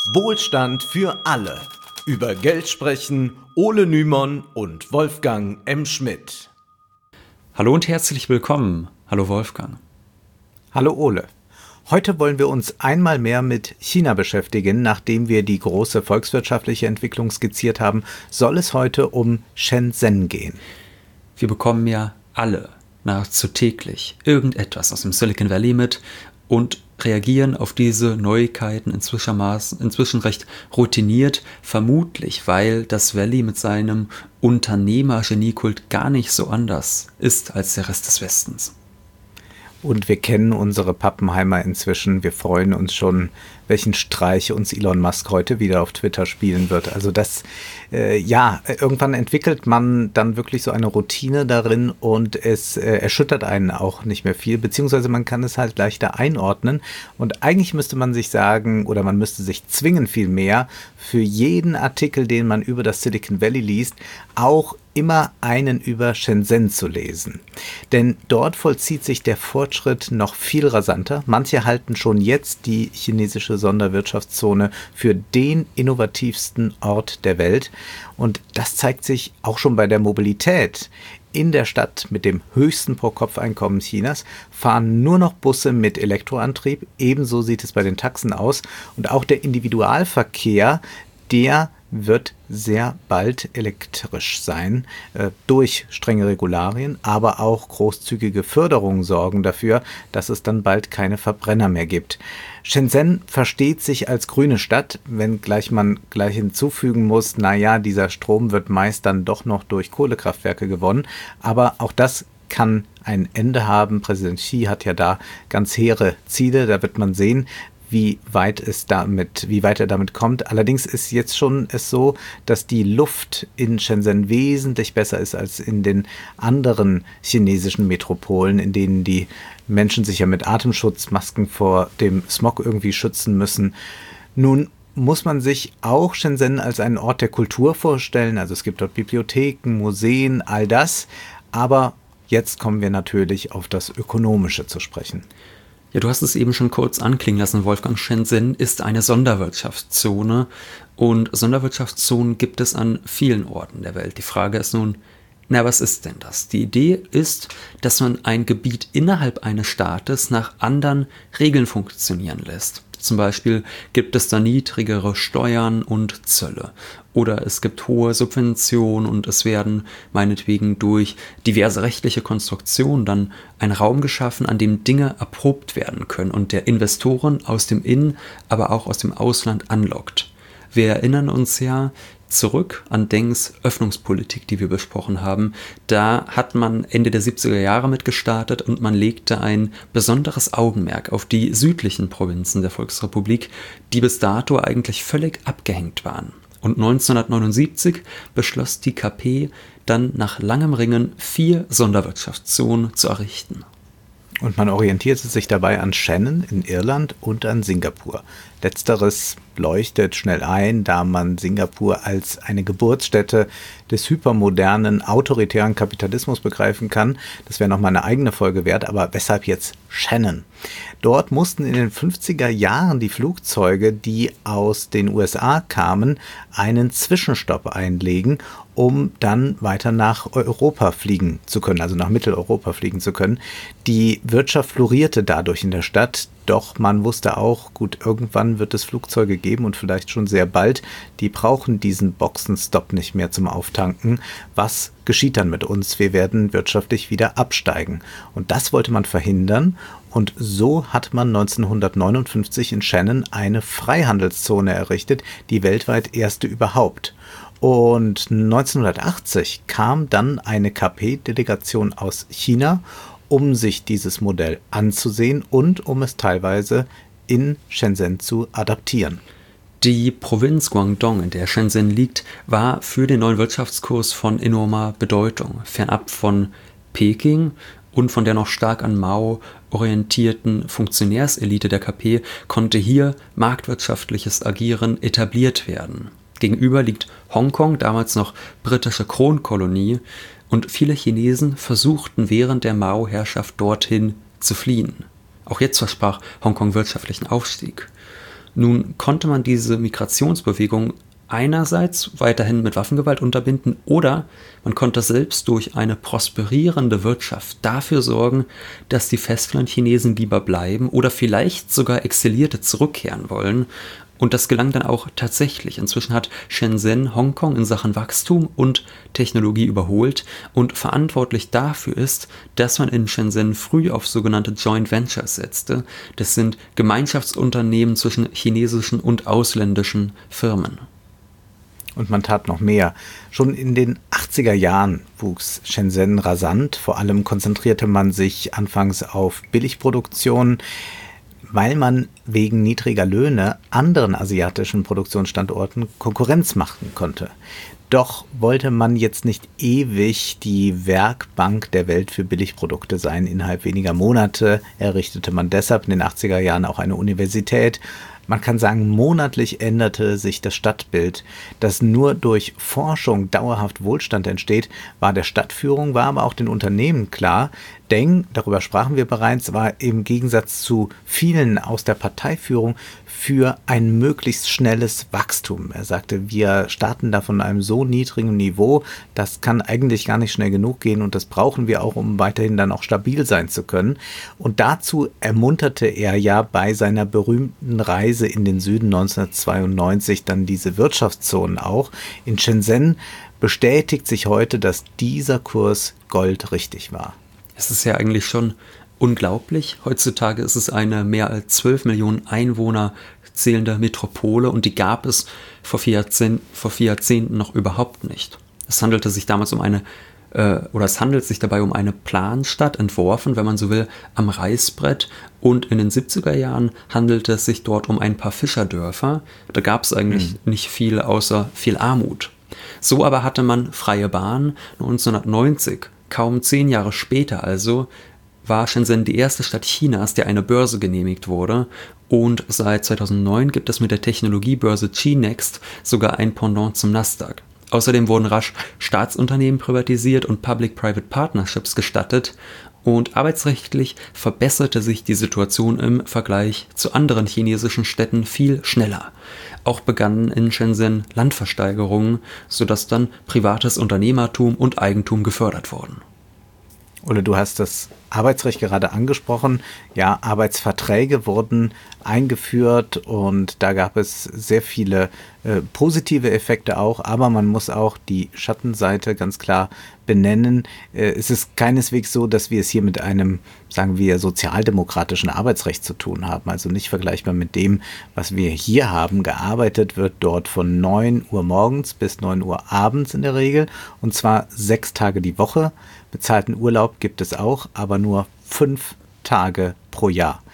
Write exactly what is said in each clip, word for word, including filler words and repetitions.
Wohlstand für alle. Über Geld sprechen Ole Nymon und Wolfgang M. Schmidt. Hallo und herzlich willkommen. Hallo Wolfgang. Hallo Ole. Heute wollen wir uns einmal mehr mit China beschäftigen. Nachdem wir die große volkswirtschaftliche Entwicklung skizziert haben, soll es heute um Shenzhen gehen. Wir bekommen ja alle nahezu täglich irgendetwas aus dem Silicon Valley mit und reagieren auf diese Neuigkeiten inzwischen, inzwischen recht routiniert, vermutlich weil das Valley mit seinem Unternehmer-Geniekult gar nicht so anders ist als der Rest des Westens. Und wir kennen unsere Pappenheimer inzwischen. Wir freuen uns schon, welchen Streich uns Elon Musk heute wieder auf Twitter spielen wird. Also das, äh, ja, irgendwann entwickelt man dann wirklich so eine Routine darin und es äh, erschüttert einen auch nicht mehr viel, beziehungsweise man kann es halt leichter einordnen. Und eigentlich müsste man sich sagen, oder man müsste sich zwingen vielmehr, für jeden Artikel, den man über das Silicon Valley liest, auch immer einen über Shenzhen zu lesen. Denn dort vollzieht sich der Fortschritt noch viel rasanter. Manche halten schon jetzt die chinesische Sonderwirtschaftszone für den innovativsten Ort der Welt. Und das zeigt sich auch schon bei der Mobilität. In der Stadt mit dem höchsten Pro-Kopf-Einkommen Chinas fahren nur noch Busse mit Elektroantrieb. Ebenso sieht es bei den Taxen aus. Und auch der Individualverkehr, der wird sehr bald elektrisch sein, äh, durch strenge Regularien, aber auch großzügige Förderungen sorgen dafür, dass es dann bald keine Verbrenner mehr gibt. Shenzhen versteht sich als grüne Stadt, wenngleich man gleich hinzufügen muss, naja, dieser Strom wird meist dann doch noch durch Kohlekraftwerke gewonnen, aber auch das kann ein Ende haben. Präsident Xi hat ja da ganz hehre Ziele, da wird man sehen, wie weit es damit, wie weit er damit kommt. Allerdings ist jetzt schon es so, dass die Luft in Shenzhen wesentlich besser ist als in den anderen chinesischen Metropolen, in denen die Menschen sich ja mit Atemschutzmasken vor dem Smog irgendwie schützen müssen. Nun muss man sich auch Shenzhen als einen Ort der Kultur vorstellen. Also es gibt dort Bibliotheken, Museen, all das. Aber jetzt kommen wir natürlich auf das Ökonomische zu sprechen. Ja, du hast es eben schon kurz anklingen lassen, Wolfgang. Shenzhen ist eine Sonderwirtschaftszone und Sonderwirtschaftszonen gibt es an vielen Orten der Welt. Die Frage ist nun, na, was ist denn das? Die Idee ist, dass man ein Gebiet innerhalb eines Staates nach anderen Regeln funktionieren lässt. Zum Beispiel gibt es da niedrigere Steuern und Zölle. Oder es gibt hohe Subventionen und es werden meinetwegen durch diverse rechtliche Konstruktionen dann ein Raum geschaffen, an dem Dinge erprobt werden können und der Investoren aus dem In-, aber auch aus dem Ausland anlockt. Wir erinnern uns ja zurück an Dengs Öffnungspolitik, die wir besprochen haben. Da hat man Ende der siebziger Jahre mit gestartet und man legte ein besonderes Augenmerk auf die südlichen Provinzen der Volksrepublik, die bis dato eigentlich völlig abgehängt waren. Und neunzehnhundertneunundsiebzig beschloss die K P dann nach langem Ringen vier Sonderwirtschaftszonen zu errichten. Und man orientierte sich dabei an Shannon in Irland und an Singapur. Letzteres leuchtet schnell ein, da man Singapur als eine Geburtsstätte des hypermodernen, autoritären Kapitalismus begreifen kann. Das wäre nochmal eine eigene Folge wert, aber weshalb jetzt Shannon? Dort mussten in den fünfziger Jahren die Flugzeuge, die aus den U S A kamen, einen Zwischenstopp einlegen, um dann weiter nach Europa fliegen zu können, also nach Mitteleuropa fliegen zu können. Die Wirtschaft florierte dadurch in der Stadt, doch man wusste auch, gut, irgendwann wird es Flugzeuge geben und vielleicht schon sehr bald, die brauchen diesen Boxenstopp nicht mehr zum Auftanken. Was geschieht dann mit uns? Wir werden wirtschaftlich wieder absteigen. Und das wollte man verhindern. Und so hat man neunzehnhundertneunundfünfzig in Shannon eine Freihandelszone errichtet, die weltweit erste überhaupt. Und neunzehnhundertachtzig kam dann eine K P-Delegation aus China, um sich dieses Modell anzusehen und um es teilweise in Shenzhen zu adaptieren. Die Provinz Guangdong, in der Shenzhen liegt, war für den neuen Wirtschaftskurs von enormer Bedeutung, fernab von Peking und von der noch stark an Mao orientierten Funktionärselite der K P konnte hier marktwirtschaftliches Agieren etabliert werden. Gegenüber liegt Hongkong, damals noch britische Kronkolonie, und viele Chinesen versuchten während der Mao-Herrschaft dorthin zu fliehen. Auch jetzt versprach Hongkong wirtschaftlichen Aufstieg. Nun konnte man diese Migrationsbewegung einerseits weiterhin mit Waffengewalt unterbinden oder man konnte selbst durch eine prosperierende Wirtschaft dafür sorgen, dass die Festlandchinesen lieber bleiben oder vielleicht sogar Exilierte zurückkehren wollen. Und das gelang dann auch tatsächlich. Inzwischen hat Shenzhen Hongkong in Sachen Wachstum und Technologie überholt und verantwortlich dafür ist, dass man in Shenzhen früh auf sogenannte Joint Ventures setzte. Das sind Gemeinschaftsunternehmen zwischen chinesischen und ausländischen Firmen. Und man tat noch mehr. Schon in den achtziger Jahren wuchs Shenzhen rasant. Vor allem konzentrierte man sich anfangs auf Billigproduktion, weil man wegen niedriger Löhne anderen asiatischen Produktionsstandorten Konkurrenz machen konnte. Doch wollte man jetzt nicht ewig die Werkbank der Welt für Billigprodukte sein. Innerhalb weniger Monate errichtete man deshalb in den achtziger Jahren auch eine Universität. Man kann sagen, monatlich änderte sich das Stadtbild. Dass nur durch Forschung dauerhaft Wohlstand entsteht, war der Stadtführung, war aber auch den Unternehmen klar. Deng, darüber sprachen wir bereits, war im Gegensatz zu vielen aus der Parteiführung für ein möglichst schnelles Wachstum. Er sagte, wir starten da von einem so niedrigen Niveau, das kann eigentlich gar nicht schnell genug gehen und das brauchen wir auch, um weiterhin dann auch stabil sein zu können. Und dazu ermunterte er ja bei seiner berühmten Reise in den Süden neunzehnhundertzweiundneunzig dann diese Wirtschaftszonen auch. In Shenzhen bestätigt sich heute, dass dieser Kurs goldrichtig war. Es ist ja eigentlich schon unglaublich. Heutzutage ist es eine mehr als zwölf Millionen Einwohner zählende Metropole und die gab es vor vier Jahrzehnten, vor vier Jahrzehnten noch überhaupt nicht. Es handelte sich damals um eine, äh, oder es handelt sich dabei um eine Planstadt, entworfen, wenn man so will, am Reißbrett. Und in den siebziger Jahren handelte es sich dort um ein paar Fischerdörfer. Da gab es eigentlich mhm. nicht viel außer viel Armut. So aber hatte man freie Bahn. neunzehnhundertneunzig, kaum zehn Jahre später also, war Shenzhen die erste Stadt Chinas, der eine Börse genehmigt wurde. Und seit zweitausendneun gibt es mit der Technologiebörse Chi-Next sogar ein Pendant zum Nasdaq. Außerdem wurden rasch Staatsunternehmen privatisiert und Public-Private Partnerships gestattet. Und arbeitsrechtlich verbesserte sich die Situation im Vergleich zu anderen chinesischen Städten viel schneller. Auch begannen in Shenzhen Landversteigerungen, sodass dann privates Unternehmertum und Eigentum gefördert wurden. Ole, du hast das Arbeitsrecht gerade angesprochen. Ja, Arbeitsverträge wurden eingeführt und da gab es sehr viele äh, positive Effekte auch, aber man muss auch die Schattenseite ganz klar benennen. Äh, es ist keineswegs so, dass wir es hier mit einem, sagen wir, sozialdemokratischen Arbeitsrecht zu tun haben, also nicht vergleichbar mit dem, was wir hier haben. Gearbeitet wird dort von neun Uhr morgens bis neun Uhr abends in der Regel und zwar sechs Tage die Woche. Bezahlten Urlaub gibt es auch, aber nur fünf Tage pro Jahr.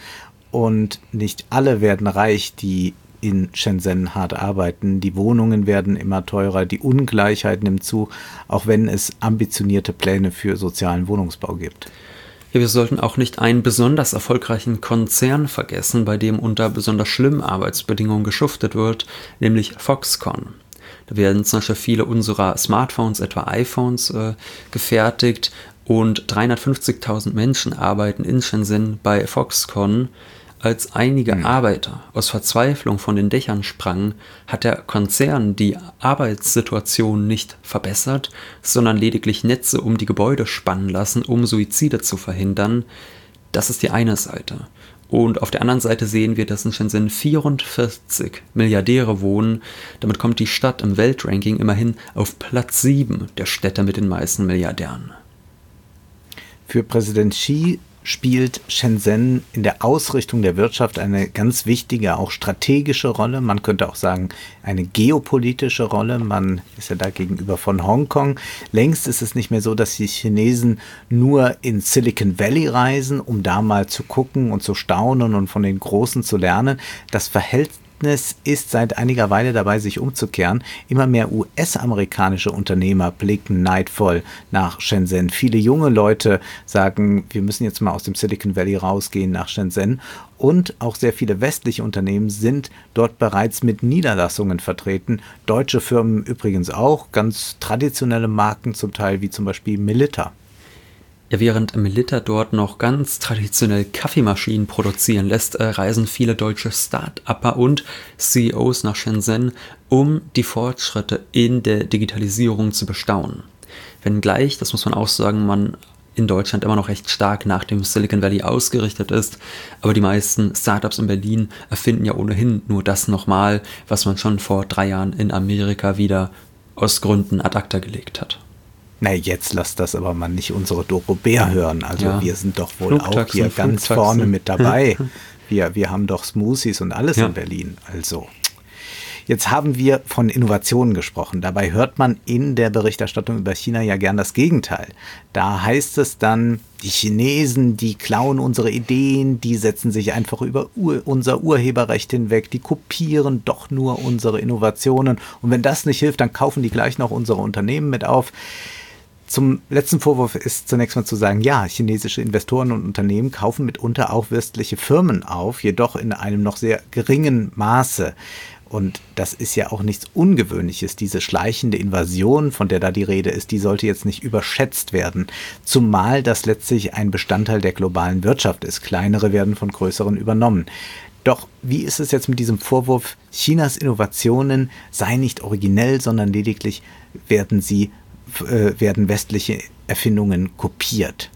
Und nicht alle werden reich, die in Shenzhen hart arbeiten. Die Wohnungen werden immer teurer, die Ungleichheit nimmt zu, auch wenn es ambitionierte Pläne für sozialen Wohnungsbau gibt. Ja, wir sollten auch nicht einen besonders erfolgreichen Konzern vergessen, bei dem unter besonders schlimmen Arbeitsbedingungen geschuftet wird, nämlich Foxconn. Da werden zum Beispiel viele unserer Smartphones, etwa iPhones, äh, gefertigt und dreihundertfünfzigtausend Menschen arbeiten in Shenzhen bei Foxconn. Als einige mhm. Arbeiter aus Verzweiflung von den Dächern sprangen, hat der Konzern die Arbeitssituation nicht verbessert, sondern lediglich Netze um die Gebäude spannen lassen, um Suizide zu verhindern. Das ist die eine Seite. Und auf der anderen Seite sehen wir, dass in Shenzhen vierundvierzig Milliardäre wohnen. Damit kommt die Stadt im Weltranking immerhin auf Platz sieben der Städte mit den meisten Milliardären. Für Präsident Xi spielt Shenzhen in der Ausrichtung der Wirtschaft eine ganz wichtige, auch strategische Rolle. Man könnte auch sagen, eine geopolitische Rolle. Man ist ja da gegenüber von Hongkong. Längst ist es nicht mehr so, dass die Chinesen nur in Silicon Valley reisen, um da mal zu gucken und zu staunen und von den Großen zu lernen. Das Verhältnis ist seit einiger Weile dabei, sich umzukehren. Immer mehr U S-amerikanische Unternehmer blicken neidvoll nach Shenzhen. Viele junge Leute sagen, wir müssen jetzt mal aus dem Silicon Valley rausgehen nach Shenzhen. Und auch sehr viele westliche Unternehmen sind dort bereits mit Niederlassungen vertreten. Deutsche Firmen übrigens auch, ganz traditionelle Marken zum Teil, wie zum Beispiel Melitta. Ja, während Melitta dort noch ganz traditionell Kaffeemaschinen produzieren lässt, äh, reisen viele deutsche Start-Upper und C E Os nach Shenzhen, um die Fortschritte in der Digitalisierung zu bestaunen. Wenngleich, das muss man auch sagen, man in Deutschland immer noch recht stark nach dem Silicon Valley ausgerichtet ist, aber die meisten Startups in Berlin erfinden ja ohnehin nur das nochmal, was man schon vor drei Jahren in Amerika wieder aus Gründen ad acta gelegt hat. Na, jetzt lasst das aber mal nicht unsere Doro Bär hören. Also Ja. wir sind doch wohl Flugtaxen, auch hier ganz Flugtaxen. vorne mit dabei. Wir, wir haben doch Smoothies und alles Ja. in Berlin. Also, jetzt haben wir von Innovationen gesprochen. Dabei hört man in der Berichterstattung über China ja gern das Gegenteil. Da heißt es dann, die Chinesen, die klauen unsere Ideen, die setzen sich einfach über Ur- unser Urheberrecht hinweg, die kopieren doch nur unsere Innovationen. Und wenn das nicht hilft, dann kaufen die gleich noch unsere Unternehmen mit auf. Zum letzten Vorwurf ist zunächst mal zu sagen, ja, chinesische Investoren und Unternehmen kaufen mitunter auch westliche Firmen auf, jedoch in einem noch sehr geringen Maße. Und das ist ja auch nichts Ungewöhnliches. Diese schleichende Invasion, von der da die Rede ist, die sollte jetzt nicht überschätzt werden. Zumal das letztlich ein Bestandteil der globalen Wirtschaft ist. Kleinere werden von größeren übernommen. Doch wie ist es jetzt mit diesem Vorwurf, Chinas Innovationen seien nicht originell, sondern lediglich werden sie werden westliche Erfindungen kopiert.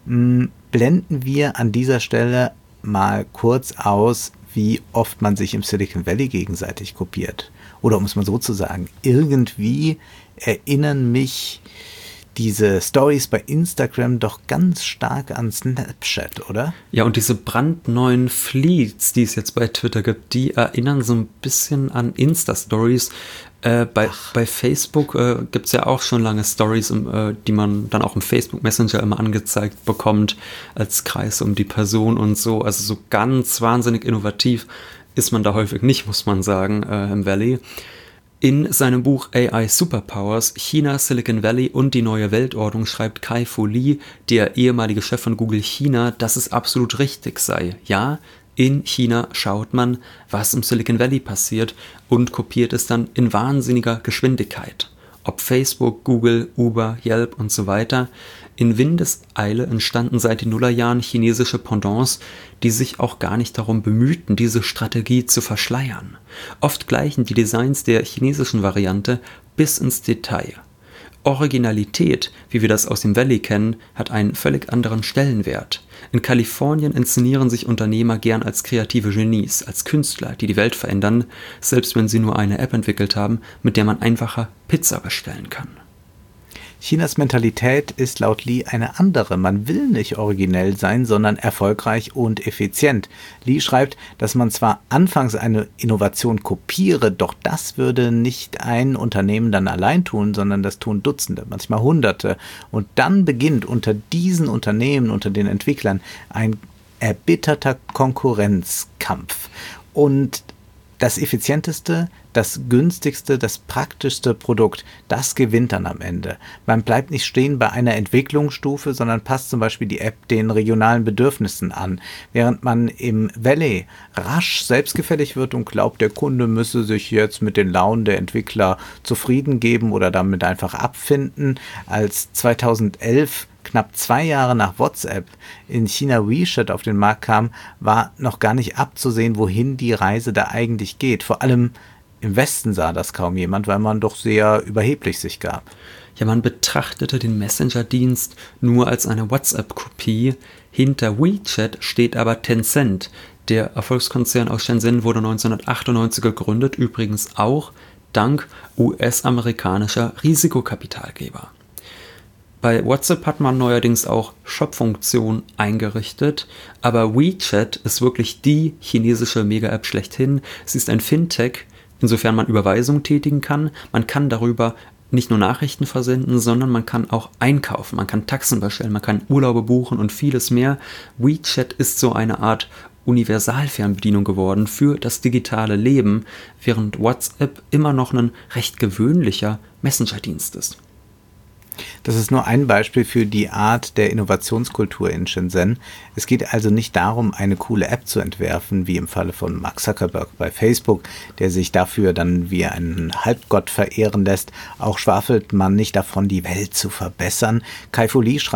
Blenden wir an dieser Stelle mal kurz aus, wie oft man sich im Silicon Valley gegenseitig kopiert. Oder um es mal so zu sagen, irgendwie erinnern mich diese Stories bei Instagram doch ganz stark an Snapchat, oder? Ja, und diese brandneuen Fleets, die es jetzt bei Twitter gibt, die erinnern so ein bisschen an Insta-Stories. Äh, bei, bei Facebook äh, gibt es ja auch schon lange Stories, äh, die man dann auch im Facebook Messenger immer angezeigt bekommt, als Kreis um die Person und so. Also so ganz wahnsinnig innovativ ist man da häufig nicht, muss man sagen, äh, im Valley. In seinem Buch A I Superpowers, China, Silicon Valley und die neue Weltordnung schreibt Kai-Fu Lee, der ehemalige Chef von Google China, dass es absolut richtig sei. Ja, in China schaut man, was im Silicon Valley passiert und kopiert es dann in wahnsinniger Geschwindigkeit. Ob Facebook, Google, Uber, Yelp und so weiter. In Windeseile entstanden seit den Nullerjahren chinesische Pendants, die sich auch gar nicht darum bemühten, diese Strategie zu verschleiern. Oft gleichen die Designs der chinesischen Variante bis ins Detail. Originalität, wie wir das aus dem Valley kennen, hat einen völlig anderen Stellenwert. In Kalifornien inszenieren sich Unternehmer gern als kreative Genies, als Künstler, die die Welt verändern, selbst wenn sie nur eine App entwickelt haben, mit der man einfacher Pizza bestellen kann. Chinas Mentalität ist laut Lee eine andere. Man will nicht originell sein, sondern erfolgreich und effizient. Lee schreibt, dass man zwar anfangs eine Innovation kopiere, doch das würde nicht ein Unternehmen dann allein tun, sondern das tun Dutzende, manchmal Hunderte. Und dann beginnt unter diesen Unternehmen, unter den Entwicklern, ein erbitterter Konkurrenzkampf. Und das effizienteste, das günstigste, das praktischste Produkt, das gewinnt dann am Ende. Man bleibt nicht stehen bei einer Entwicklungsstufe, sondern passt zum Beispiel die App den regionalen Bedürfnissen an. Während man im Valley rasch selbstgefällig wird und glaubt, der Kunde müsse sich jetzt mit den Launen der Entwickler zufrieden geben oder damit einfach abfinden, als zweitausendelf knapp zwei Jahre nach WhatsApp in China WeChat auf den Markt kam, war noch gar nicht abzusehen, wohin die Reise da eigentlich geht. Vor allem im Westen sah das kaum jemand, weil man doch sehr überheblich sich gab. Ja, man betrachtete den Messenger-Dienst nur als eine WhatsApp-Kopie. Hinter WeChat steht aber Tencent. Der Erfolgskonzern aus Shenzhen wurde neunzehnhundertachtundneunzig gegründet, übrigens auch dank U S-amerikanischer Risikokapitalgeber. Bei WhatsApp hat man neuerdings auch Shop-Funktion eingerichtet, aber WeChat ist wirklich die chinesische Mega-App schlechthin. Sie ist ein Fintech, insofern man Überweisungen tätigen kann. Man kann darüber nicht nur Nachrichten versenden, sondern man kann auch einkaufen, man kann Taxen bestellen, man kann Urlaube buchen und vieles mehr. WeChat ist so eine Art Universalfernbedienung geworden für das digitale Leben, während WhatsApp immer noch ein recht gewöhnlicher Messenger-Dienst ist. Das ist nur ein Beispiel für die Art der Innovationskultur in Shenzhen. Es geht also nicht darum, eine coole App zu entwerfen, wie im Falle von Mark Zuckerberg bei Facebook, der sich dafür dann wie einen Halbgott verehren lässt. Auch schwafelt man nicht davon, die Welt zu verbessern. Kai-Fu Lee schreibt,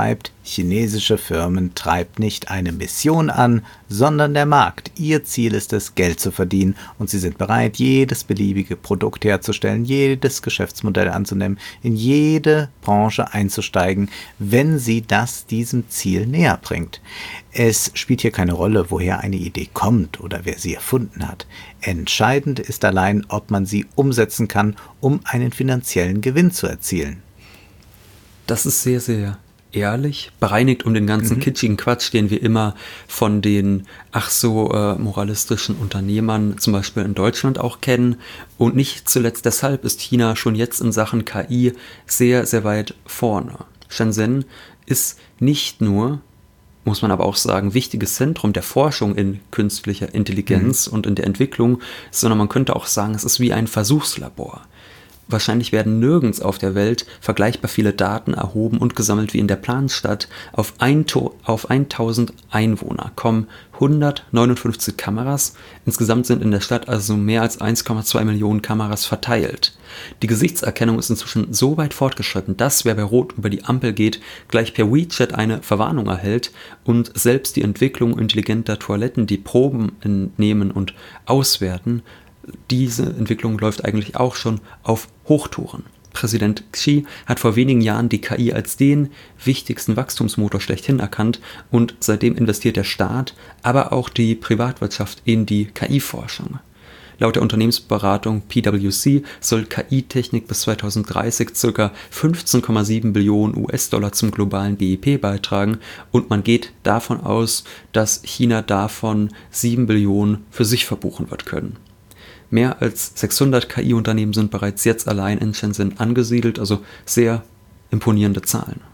Chinesische Firmen treibt nicht eine Mission an, sondern der Markt. Ihr Ziel ist es, Geld zu verdienen und sie sind bereit, jedes beliebige Produkt herzustellen, jedes Geschäftsmodell anzunehmen, in jede Branche einzusteigen, wenn sie das diesem Ziel näher bringt. Es spielt hier keine Rolle, woher eine Idee kommt oder wer sie erfunden hat. Entscheidend ist allein, ob man sie umsetzen kann, um einen finanziellen Gewinn zu erzielen. Das ist sehr, sehr ehrlich, bereinigt um den ganzen mhm. kitschigen Quatsch, den wir immer von den ach so äh, moralistischen Unternehmern zum Beispiel in Deutschland auch kennen. Und nicht zuletzt deshalb ist China schon jetzt in Sachen K I sehr, sehr weit vorne. Shenzhen ist nicht nur, muss man aber auch sagen, wichtiges Zentrum der Forschung in künstlicher Intelligenz mhm. und in der Entwicklung, sondern man könnte auch sagen, es ist wie ein Versuchslabor. Wahrscheinlich werden nirgends auf der Welt vergleichbar viele Daten erhoben und gesammelt wie in der Planstadt. Auf, ein to- auf tausend Einwohner kommen hundertneunundfünfzig Kameras. Insgesamt sind in der Stadt also mehr als eins Komma zwei Millionen Kameras verteilt. Die Gesichtserkennung ist inzwischen so weit fortgeschritten, dass wer bei Rot über die Ampel geht, gleich per WeChat eine Verwarnung erhält und selbst die Entwicklung intelligenter Toiletten, die Proben entnehmen und auswerten, diese Entwicklung läuft eigentlich auch schon auf Hochtouren. Präsident Xi hat vor wenigen Jahren die K I als den wichtigsten Wachstumsmotor schlechthin erkannt und seitdem investiert der Staat, aber auch die Privatwirtschaft in die K I-Forschung. Laut der Unternehmensberatung P W C soll K I-Technik bis zweitausenddreißig ca. fünfzehn Komma sieben Billionen U S-Dollar zum globalen B I P beitragen und man geht davon aus, dass China davon sieben Billionen für sich verbuchen wird können. Mehr als sechshundert K I-Unternehmen sind bereits jetzt allein in Shenzhen angesiedelt, also sehr imponierende Zahlen.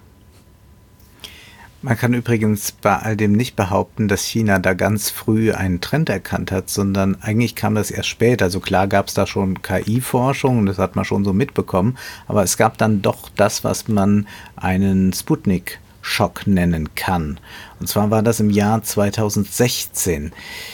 Man kann übrigens bei all dem nicht behaupten, dass China da ganz früh einen Trend erkannt hat, sondern eigentlich kam das erst später. Also klar gab es da schon K I-Forschung, das hat man schon so mitbekommen, aber es gab dann doch das, was man einen Sputnik-Schock nennen kann. Und zwar war das im Jahr zweitausendsechzehn.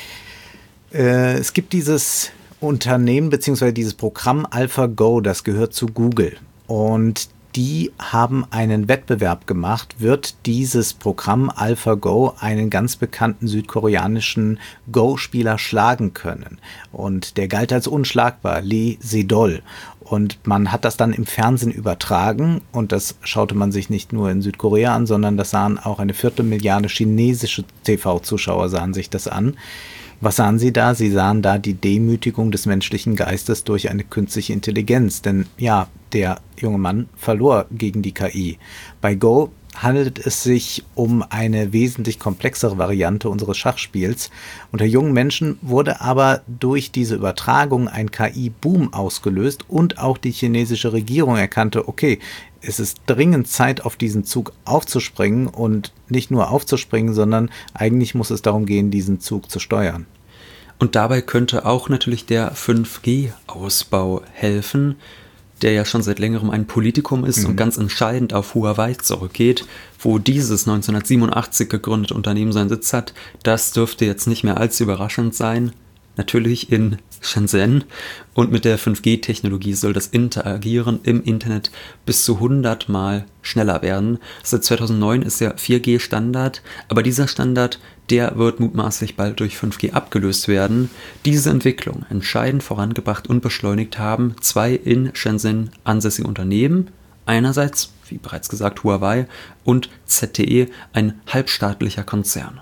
Äh, es gibt dieses Unternehmen bzw. dieses Programm AlphaGo, das gehört zu Google. Und die haben einen Wettbewerb gemacht, wird dieses Programm AlphaGo einen ganz bekannten südkoreanischen Go-Spieler schlagen können. Und der galt als unschlagbar, Lee Sedol. Und man hat das dann im Fernsehen übertragen und das schaute man sich nicht nur in Südkorea an, sondern das sahen auch eine Viertelmilliarde chinesische T V-Zuschauer sahen sich das an. Was sahen sie da? Sie sahen da die Demütigung des menschlichen Geistes durch eine künstliche Intelligenz. Denn ja, der junge Mann verlor gegen die K I. Bei Go handelt es sich um eine wesentlich komplexere Variante unseres Schachspiels. Unter jungen Menschen wurde aber durch diese Übertragung ein K I-Boom ausgelöst und auch die chinesische Regierung erkannte, okay, es ist dringend Zeit, auf diesen Zug aufzuspringen und nicht nur aufzuspringen, sondern eigentlich muss es darum gehen, diesen Zug zu steuern. Und dabei könnte auch natürlich der fünf G-Ausbau helfen, der ja schon seit längerem ein Politikum ist mhm. und ganz entscheidend auf Huawei zurückgeht, wo dieses neunzehnhundertsiebenundachtzig gegründete Unternehmen seinen Sitz hat. Das dürfte jetzt nicht mehr allzu überraschend sein. Natürlich in Shenzhen. Und mit der fünf G-Technologie soll das Interagieren im Internet bis zu hundert Mal schneller werden. Seit zweitausendneun ist der vier G Standard, aber dieser Standard, der wird mutmaßlich bald durch fünf G abgelöst werden. Diese Entwicklung entscheidend vorangebracht und beschleunigt haben zwei in Shenzhen ansässige Unternehmen. Einerseits, wie bereits gesagt, Huawei und Z T E, ein halbstaatlicher Konzern.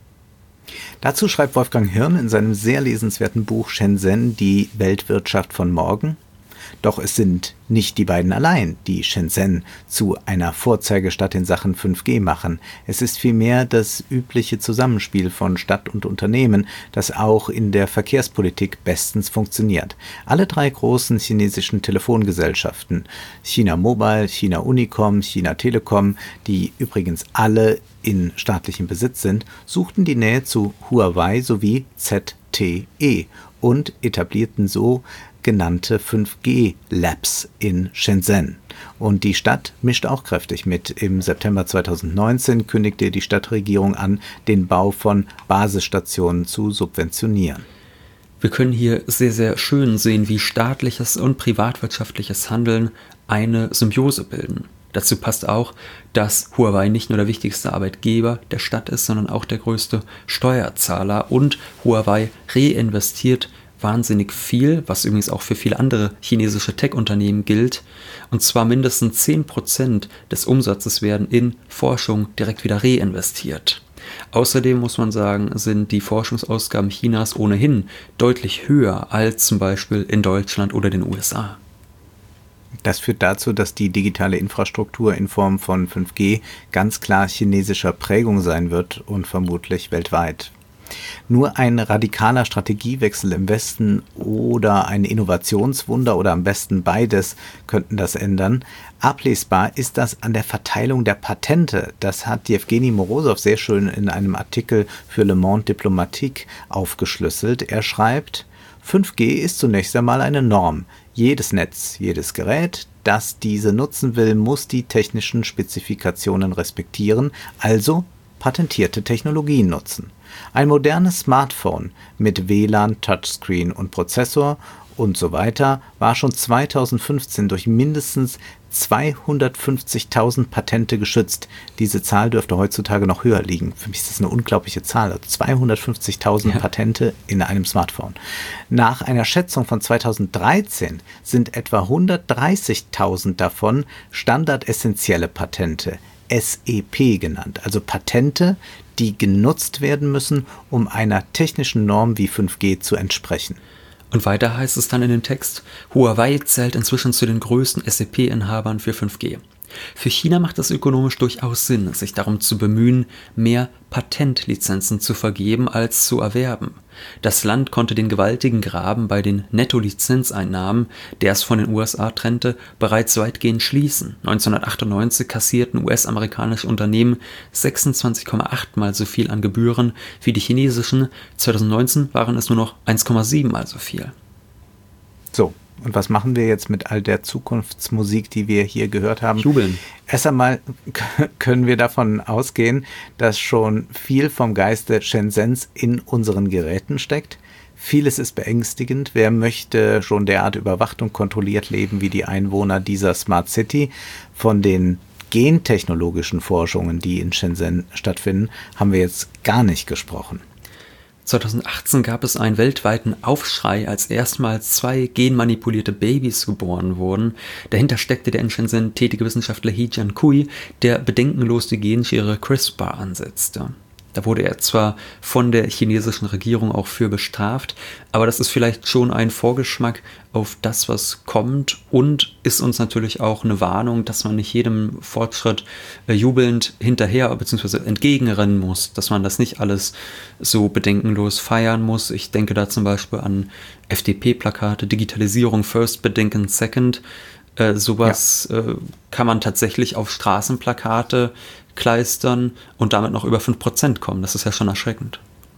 Dazu schreibt Wolfgang Hirn in seinem sehr lesenswerten Buch Shenzhen, die Weltwirtschaft von morgen. Doch es sind nicht die beiden allein, die Shenzhen zu einer Vorzeigestadt in Sachen fünf G machen. Es ist vielmehr das übliche Zusammenspiel von Stadt und Unternehmen, das auch in der Verkehrspolitik bestens funktioniert. Alle drei großen chinesischen Telefongesellschaften, China Mobile, China Unicom, China Telekom, die übrigens alle in staatlichem Besitz sind, suchten die Nähe zu Huawei sowie Z T E und etablierten so genannte fünf G Labs in Shenzhen. Und die Stadt mischt auch kräftig mit. Im September zweitausendneunzehn kündigte die Stadtregierung an, den Bau von Basisstationen zu subventionieren. Wir können hier sehr, sehr schön sehen, wie staatliches und privatwirtschaftliches Handeln eine Symbiose bilden. Dazu passt auch, dass Huawei nicht nur der wichtigste Arbeitgeber der Stadt ist, sondern auch der größte Steuerzahler. Und Huawei reinvestiert wahnsinnig viel, was übrigens auch für viele andere chinesische Tech-Unternehmen gilt. Und zwar mindestens zehn Prozent des Umsatzes werden in Forschung direkt wieder reinvestiert. Außerdem muss man sagen, sind die Forschungsausgaben Chinas ohnehin deutlich höher als zum Beispiel in Deutschland oder den U S A. Das führt dazu, dass die digitale Infrastruktur in Form von fünf G ganz klar chinesischer Prägung sein wird und vermutlich weltweit. Nur ein radikaler Strategiewechsel im Westen oder ein Innovationswunder oder am besten beides könnten das ändern. Ablesbar ist das an der Verteilung der Patente. Das hat Jewgeni Morosow sehr schön in einem Artikel für Le Monde Diplomatique aufgeschlüsselt. Er schreibt, fünf G ist zunächst einmal eine Norm. Jedes Netz, jedes Gerät, das diese nutzen will, muss die technischen Spezifikationen respektieren, also patentierte Technologien nutzen. Ein modernes Smartphone mit W L A N, Touchscreen und Prozessor und so weiter war schon zweitausendfünfzehn durch mindestens zweihundertfünfzigtausend Patente geschützt. Diese Zahl dürfte heutzutage noch höher liegen. Für mich ist das eine unglaubliche Zahl. Also zweihundertfünfzigtausend ja. Patente in einem Smartphone. Nach einer Schätzung von zweitausenddreizehn sind etwa hundertdreißigtausend davon standardessentielle Patente, S E P genannt, also Patente, die genutzt werden müssen, um einer technischen Norm wie fünf G zu entsprechen. Und weiter heißt es dann in dem Text, Huawei zählt inzwischen zu den größten S E P-Inhabern für fünf G. Für China macht es ökonomisch durchaus Sinn, sich darum zu bemühen, mehr Patentlizenzen zu vergeben als zu erwerben. Das Land konnte den gewaltigen Graben bei den Netto-Lizenzeinnahmen, der es von den U S A trennte, bereits weitgehend schließen. neunzehnhundertachtundneunzig kassierten U S-amerikanische Unternehmen sechsundzwanzig Komma acht mal so viel an Gebühren wie die chinesischen. zweitausendneunzehn waren es nur noch eins Komma sieben mal so viel. So. Und was machen wir jetzt mit all der Zukunftsmusik, die wir hier gehört haben? Jubeln. Erst einmal können wir davon ausgehen, dass schon viel vom Geiste Shenzhens in unseren Geräten steckt. Vieles ist beängstigend. Wer möchte schon derart überwacht und kontrolliert leben wie die Einwohner dieser Smart City? Von den gentechnologischen Forschungen, die in Shenzhen stattfinden, haben wir jetzt gar nicht gesprochen. zweitausendachtzehn gab es einen weltweiten Aufschrei, als erstmals zwei genmanipulierte Babys geboren wurden. Dahinter steckte der in Shenzhen tätige Wissenschaftler He Jiankui, der bedenkenlos die Genschere CRISPR ansetzte. Da wurde er zwar von der chinesischen Regierung auch für bestraft, aber das ist vielleicht schon ein Vorgeschmack auf das, was kommt und ist uns natürlich auch eine Warnung, dass man nicht jedem Fortschritt äh, jubelnd hinterher bzw. entgegenrennen muss, dass man das nicht alles so bedenkenlos feiern muss. Ich denke da zum Beispiel an F D P-Plakate, Digitalisierung first, Bedenken second. Äh, sowas ja. äh, kann man tatsächlich auf Straßenplakate kleistern und damit noch über fünf Prozent kommen. Das ist ja schon erschreckend.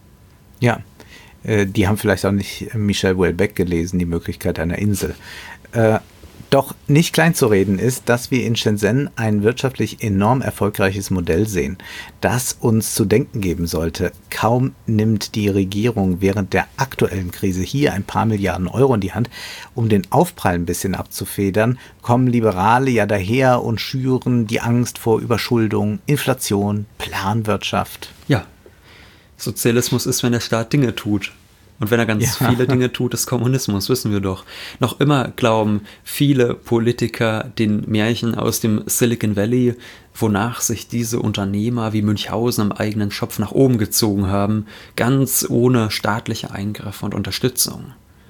Ja, äh, die haben vielleicht auch nicht Michel Houellebecq gelesen, die Möglichkeit einer Insel. Äh, doch nicht klein zu reden ist, dass wir in Shenzhen ein wirtschaftlich enorm erfolgreiches Modell sehen, das uns zu denken geben sollte. Kaum nimmt die Regierung während der aktuellen Krise hier ein paar Milliarden Euro in die Hand, um den Aufprall ein bisschen abzufedern, kommen Liberale ja daher und schüren die Angst vor Überschuldung, Inflation, Planwirtschaft. Ja, Sozialismus ist, wenn der Staat Dinge tut. Und wenn er ganz ja. viele Dinge tut, ist Kommunismus, wissen wir doch. Noch immer glauben viele Politiker den Märchen aus dem Silicon Valley, wonach sich diese Unternehmer wie Münchhausen am eigenen Schopf nach oben gezogen haben, ganz ohne staatliche Eingriffe und Unterstützung.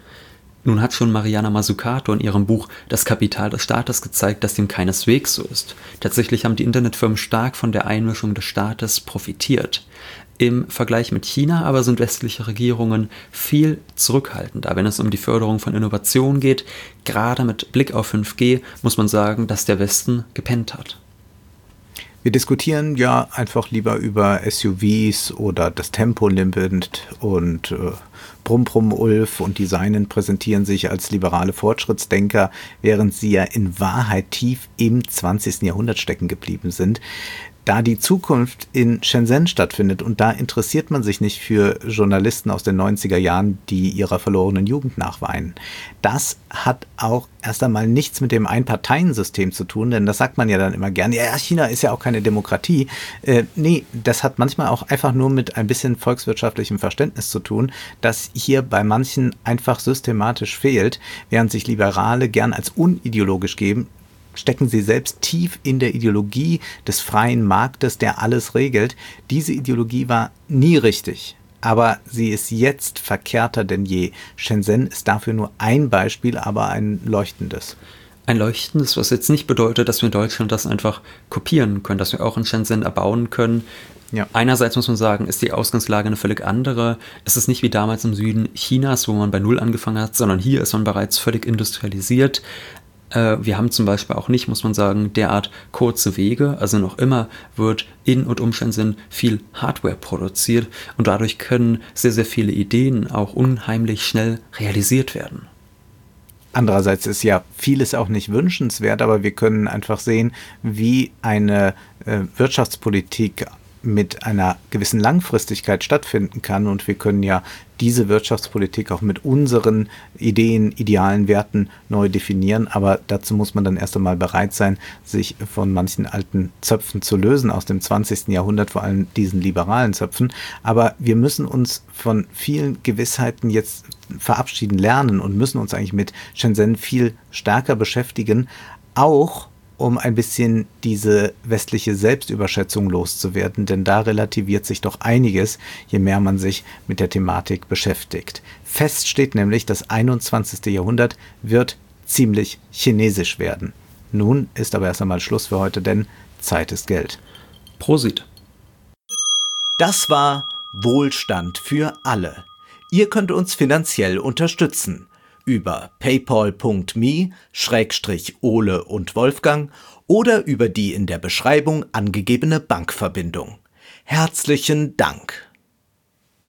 Nun hat schon Mariana Mazzucato in ihrem Buch Das Kapital des Staates gezeigt, dass dem keineswegs so ist. Tatsächlich haben die Internetfirmen stark von der Einmischung des Staates profitiert. Im Vergleich mit China aber sind westliche Regierungen viel zurückhaltender, wenn es um die Förderung von Innovation geht. Gerade mit Blick auf fünf G muss man sagen, dass der Westen gepennt hat. Wir diskutieren ja einfach lieber über S U Vs oder das Tempolimit und äh, Brumm Brumm Ulf und die Seinen präsentieren sich als liberale Fortschrittsdenker, während sie ja in Wahrheit tief im zwanzigsten Jahrhundert stecken geblieben sind. da die Zukunft in Shenzhen stattfindet und da interessiert man sich nicht für Journalisten aus den neunziger Jahren, die ihrer verlorenen Jugend nachweinen. Das hat auch erst einmal nichts mit dem Einparteiensystem zu tun, denn das sagt man ja dann immer gerne, ja, China ist ja auch keine Demokratie. Äh, nee, das hat manchmal auch einfach nur mit ein bisschen volkswirtschaftlichem Verständnis zu tun, das hier bei manchen einfach systematisch fehlt, während sich Liberale gern als unideologisch geben, stecken sie selbst tief in der Ideologie des freien Marktes, der alles regelt. Diese Ideologie war nie richtig, aber sie ist jetzt verkehrter denn je. Shenzhen ist dafür nur ein Beispiel, aber ein leuchtendes. Ein leuchtendes, was jetzt nicht bedeutet, dass wir in Deutschland das einfach kopieren können, dass wir auch in Shenzhen erbauen können. Ja. Einerseits muss man sagen, ist die Ausgangslage eine völlig andere. Es ist nicht wie damals im Süden Chinas, wo man bei Null angefangen hat, sondern hier ist man bereits völlig industrialisiert. Wir haben zum Beispiel auch nicht, muss man sagen, derart kurze Wege. Also noch immer wird in und um Shenzhen viel Hardware produziert und dadurch können sehr, sehr viele Ideen auch unheimlich schnell realisiert werden. Andererseits ist ja vieles auch nicht wünschenswert, aber wir können einfach sehen, wie eine äh, Wirtschaftspolitik mit einer gewissen Langfristigkeit stattfinden kann und wir können ja diese Wirtschaftspolitik auch mit unseren Ideen, Idealen, Werten neu definieren, aber dazu muss man dann erst einmal bereit sein, sich von manchen alten Zöpfen zu lösen aus dem zwanzigsten Jahrhundert, vor allem diesen liberalen Zöpfen, aber wir müssen uns von vielen Gewissheiten jetzt verabschieden lernen und müssen uns eigentlich mit Shenzhen viel stärker beschäftigen, auch um ein bisschen diese westliche Selbstüberschätzung loszuwerden, denn da relativiert sich doch einiges, je mehr man sich mit der Thematik beschäftigt. Fest steht nämlich, das einundzwanzigste Jahrhundert wird ziemlich chinesisch werden. Nun ist aber erst einmal Schluss für heute, denn Zeit ist Geld. Prosit. Das war Wohlstand für alle. Ihr könnt uns finanziell unterstützen. Über paypal punkt me Schrägstrich Ole und Wolfgang oder über die in der Beschreibung angegebene Bankverbindung. Herzlichen Dank!